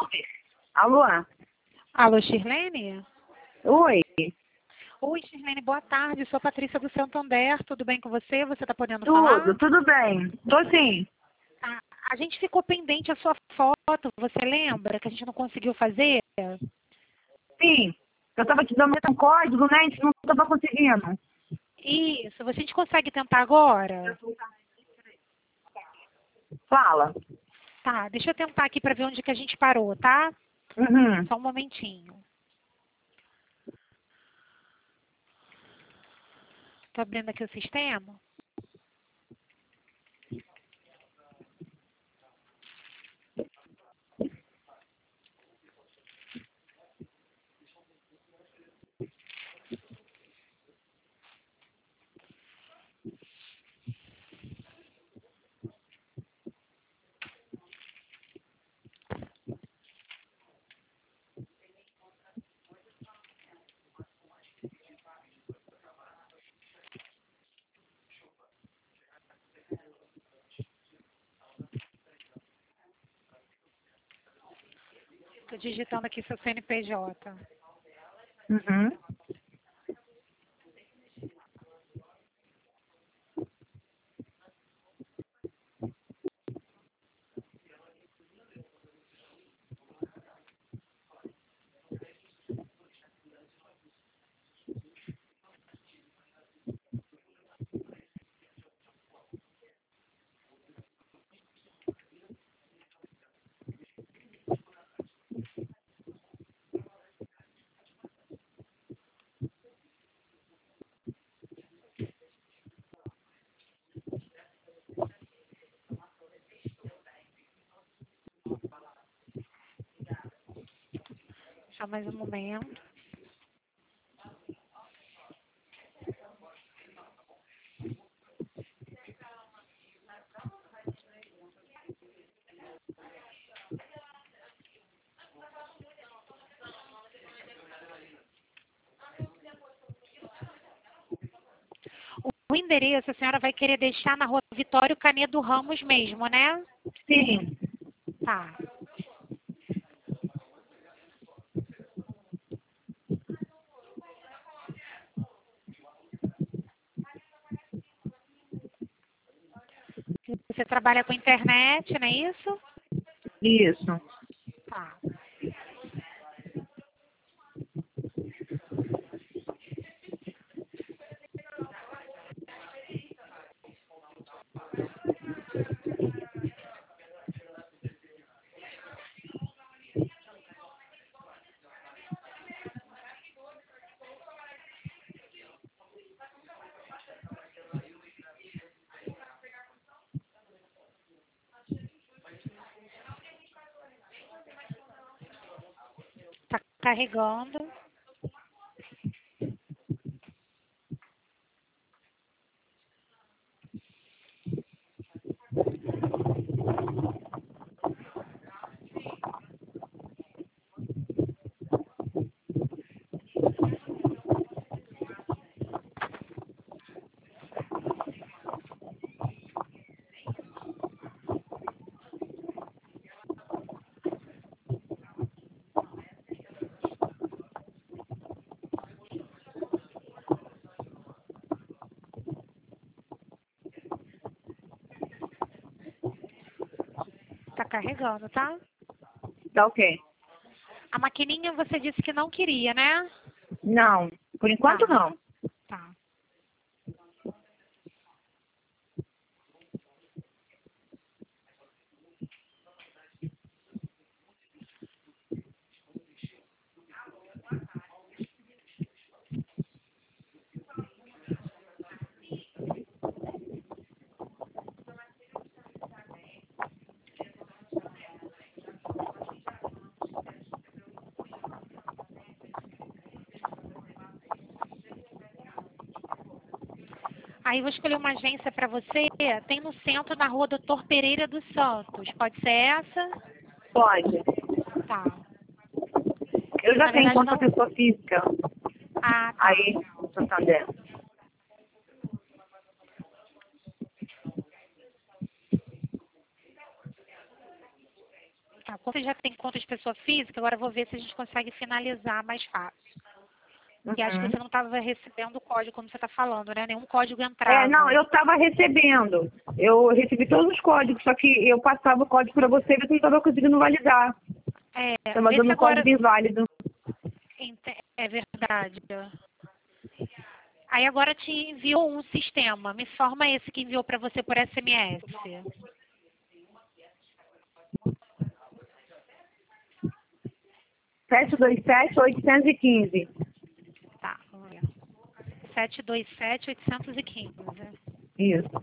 Alô? Alô, Shirlene? Oi. Oi, Shirlene, boa tarde. Sou a Patrícia do Santander. Tudo bem com você? Você está podendo falar? Tudo bem. Tô sim. A gente ficou pendente a sua foto. Você lembra que a gente não conseguiu fazer? Sim. Eu tava te dando um código, né? A gente não tava conseguindo. Isso. A gente consegue tentar agora? Fala. Tá, deixa eu tentar aqui para ver onde que a gente parou, tá? Uhum. Só um momentinho. Tô abrindo aqui o sistema. Tô digitando aqui seu CNPJ. Uhum. Só mais um momento. O endereço a senhora vai querer deixar na rua Vitório Canedo Ramos mesmo, né? Sim. Tá. Você trabalha com internet, não é isso? Isso. Tá. Tá carregando. Tá carregando, tá? Tá ok. A maquininha você disse que não queria, né? Não. Por enquanto, Tá. não. Tá. Aí vou escolher uma agência para você. Tem no centro, na rua Doutor Pereira dos Santos. Pode ser essa? Pode. Tá. Eu já Na tenho verdade, conta não. pessoa física. Ah, tá. Aí, no Santander. Tá, como você já tem conta de pessoa física, agora eu vou ver se a gente consegue finalizar mais fácil. Porque acho que Uhum. você não estava recebendo o código, como você está falando, né? Nenhum código entrava. Não, eu estava recebendo. Eu recebi todos os códigos, só que eu passava o código para você e você não estava conseguindo validar. Estava Vê se dando agora... código inválido. É verdade. Aí agora te enviou um sistema. Me forma esse que enviou para você por SMS. 727-815. Tá, vamos ver. 727-815. Isso.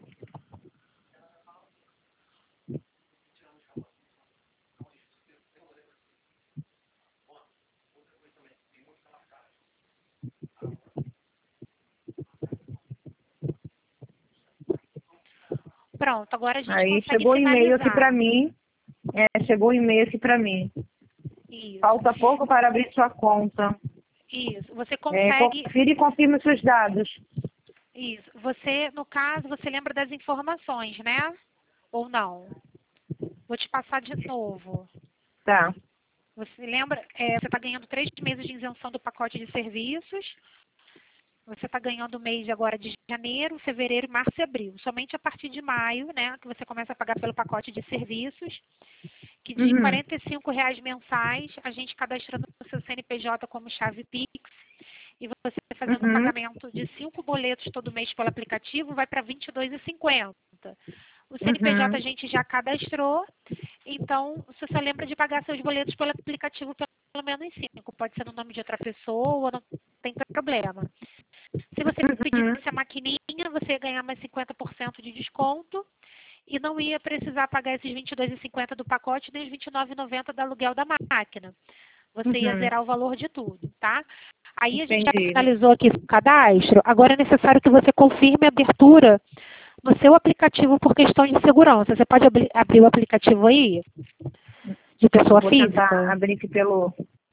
Pronto, agora a gente Aí consegue chegou o e-mail aqui para finalizar. mim. Chegou o e-mail aqui para mim. Isso. Falta pouco para abrir sua conta. Isso. Você consegue... Confira e confirme seus dados. Isso. Você, no caso, você lembra das informações, né? Ou não? Vou te passar de novo. Tá. Você lembra? Você está ganhando 3 meses de isenção do pacote de serviços. Você está ganhando o mês agora de janeiro, fevereiro, março e abril. Somente a partir de maio, né, que você começa a pagar pelo pacote de serviços, que de Uhum. R$ 45 mensais, a gente cadastrando o seu CNPJ como chave Pix, e você fazendo um Uhum. pagamento de 5 boletos todo mês pelo aplicativo, vai para R$ 22,50. O CNPJ a Uhum. gente já cadastrou, então você só lembra de pagar seus boletos pelo aplicativo pelo menos 5. Pode ser no nome de outra pessoa, não tem problema. Se você Uhum. pedisse a maquininha, você ia ganhar mais 50% de desconto e não ia precisar pagar esses R$ 22,50 do pacote nem os R$ 29,90 do aluguel da máquina. Você ia Uhum. zerar o valor de tudo, tá? Aí a gente já Entendi. finalizou aqui o cadastro. Agora é necessário que você confirme a abertura no seu aplicativo por questão de segurança. Você pode abrir o aplicativo aí? De pessoa Vou tentar física? abrir aqui pelo...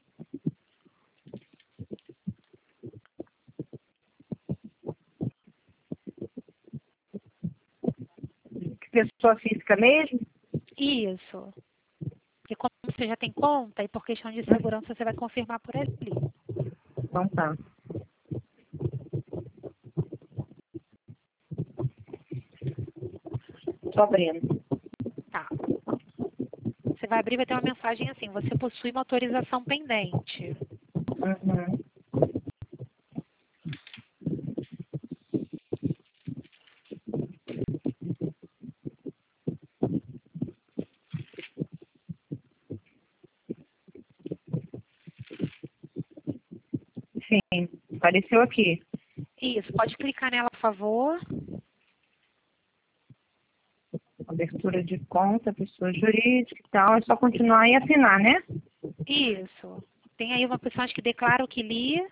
Pessoa física mesmo? Isso. Porque como você já tem conta e por questão de segurança você vai confirmar por ali. Então tá. Tô abrindo. Tá. Você vai abrir e vai ter uma mensagem assim, você possui uma autorização pendente. Uhum. Sim, apareceu aqui. Isso, pode clicar nela, por favor. Abertura de conta, pessoa jurídica e tal. É só continuar e assinar, né? Isso. Tem aí uma opção acho que declara o que lia.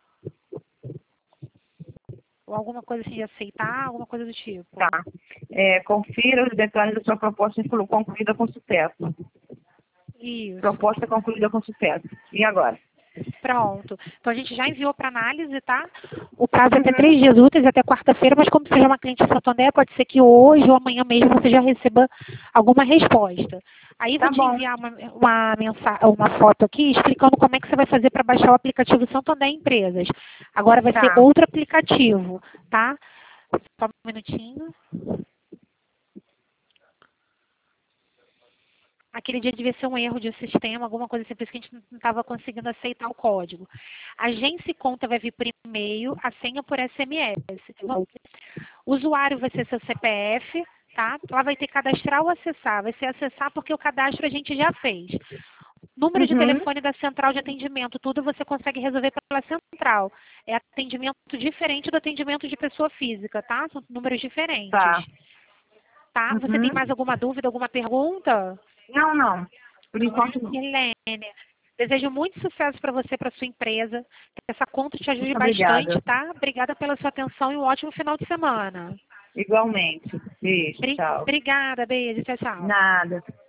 Ou alguma coisa assim de aceitar, alguma coisa do tipo. Tá. Confira os detalhes da sua proposta concluída com sucesso. Isso. Proposta concluída com sucesso. E agora? Pronto. Então a gente já enviou para análise, tá? O prazo é até 3 dias úteis, até quarta-feira, mas como você já é uma cliente Santander, pode ser que hoje ou amanhã mesmo você já receba alguma resposta. Aí Tá vou te bom. enviar uma foto aqui explicando como é que você vai fazer para baixar o aplicativo Santander Empresas. Agora vai ser Tá. outro aplicativo, tá? Só um minutinho. Aquele dia devia ser um erro de sistema, alguma coisa assim, por isso que a gente não estava conseguindo aceitar o código. Agência e conta vai vir por e-mail, a senha por SMS. O usuário vai ser seu CPF, tá? Lá vai ter cadastrar ou acessar. Vai ser acessar porque o cadastro a gente já fez. Número de Uhum. telefone da central de atendimento, tudo você consegue resolver pela central. É atendimento diferente do atendimento de pessoa física, tá? São números diferentes. Tá. Tá? Você tem Uhum. mais alguma dúvida, alguma pergunta? Não, não. Por enquanto não. Helene, desejo muito sucesso para você, para sua empresa. Que essa conta te ajude Muito bastante, obrigada. tá? Obrigada pela sua atenção e um ótimo final de semana. Igualmente. Beijo, tchau. Obrigada, beijo, tchau, tchau. Nada.